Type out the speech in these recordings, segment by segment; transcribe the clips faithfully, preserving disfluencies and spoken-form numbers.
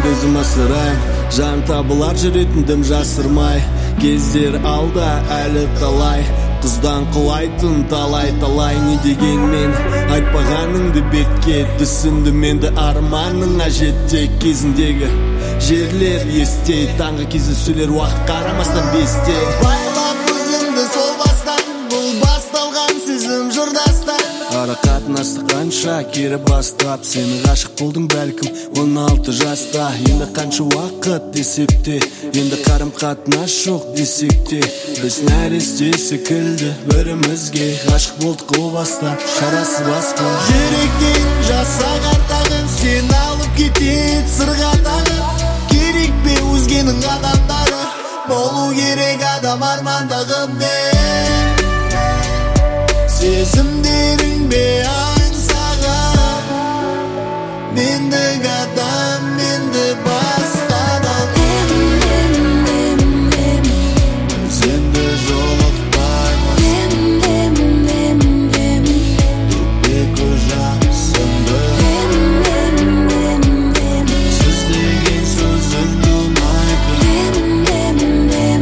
Өзімді өзім асырайм, жан табылар жүретіндім жасырмай. Кездер алда әлі талай, қыздан құлайтын талай-талай. Не дегенмен айтпағаныңды бетке түсінді менді арманыңа жетте. Кезіндегі жерлер есте, таңғы кездесулер уақыт қарамастан бесте. Байлап өзімді сол бастан, бұл басталған сезім жырдастан. Ара қатынасты қанша кері бастап, сені ғашық болдың бәлкім он алты жаста. Енді қанша уақыт десек те, енді қарым қатынас жоқ десек те, біз нәресте секілді бірімізге ғашық болдық о баста, шарасы баспа. Жүректен жасақ артағын сен алып кетеді сырға тағып. Керек пе өзгенің адамдары, болу керек адам армандағымен. Сезімдерің бе аңсаған, мендік адам, менді басқа адам. Сенді жолықпаймыз, өкпе көз жасымды. Сіз деген сөзің ұнайды,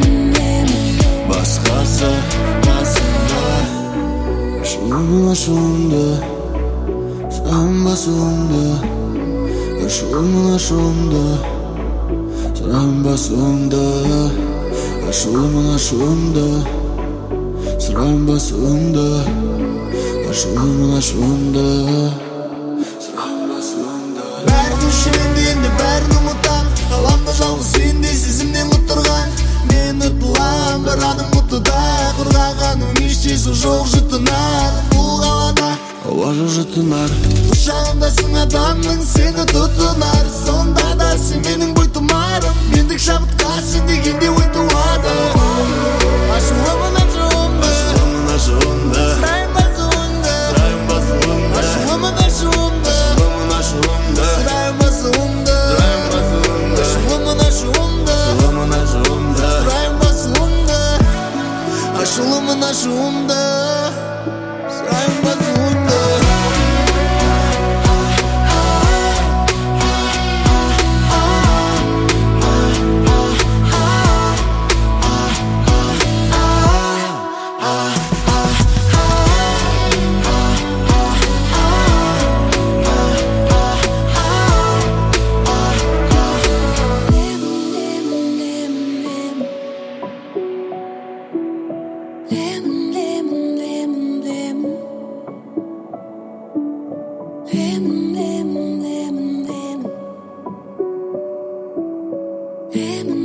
басқасы басымда. Ашылма шуымды, сұрама суымды. Ашылма шуымды, сұрама суымды. Ашылма шуымды, сұрама суымды. Ашылма шуымды, сұрама суымды. Бәрін өшірем енді бәрін ұмытам, ғаламда жалғыз сенде сезімнен құтырған. Мен ұтылам бір адым ұтыда, құрғағаным ештесі жоқ жұтынар. Бұл қалада ауа жоқ жұтынар, құшағымдасың адамның сені тұтынар. Сонда да сен менің бойтұмарым, мендік шабытқа сен дегенде ой туады. Ашуымын ашуымды, ашуымын ашуымды. сұрайын басуыңды, Сұрайын басуымды. ашуымын ашуымды, Ашуымын ашуымды. сұрайын басуыңды, Сұрайын басуымды. ашуымын ашуымды, Ашуымын ашуымды. сұрайын басуыңды. Ашуымын ашуымды, сұрайын басуыңды. Lemon, lemon, lemon, lemon. Lemon.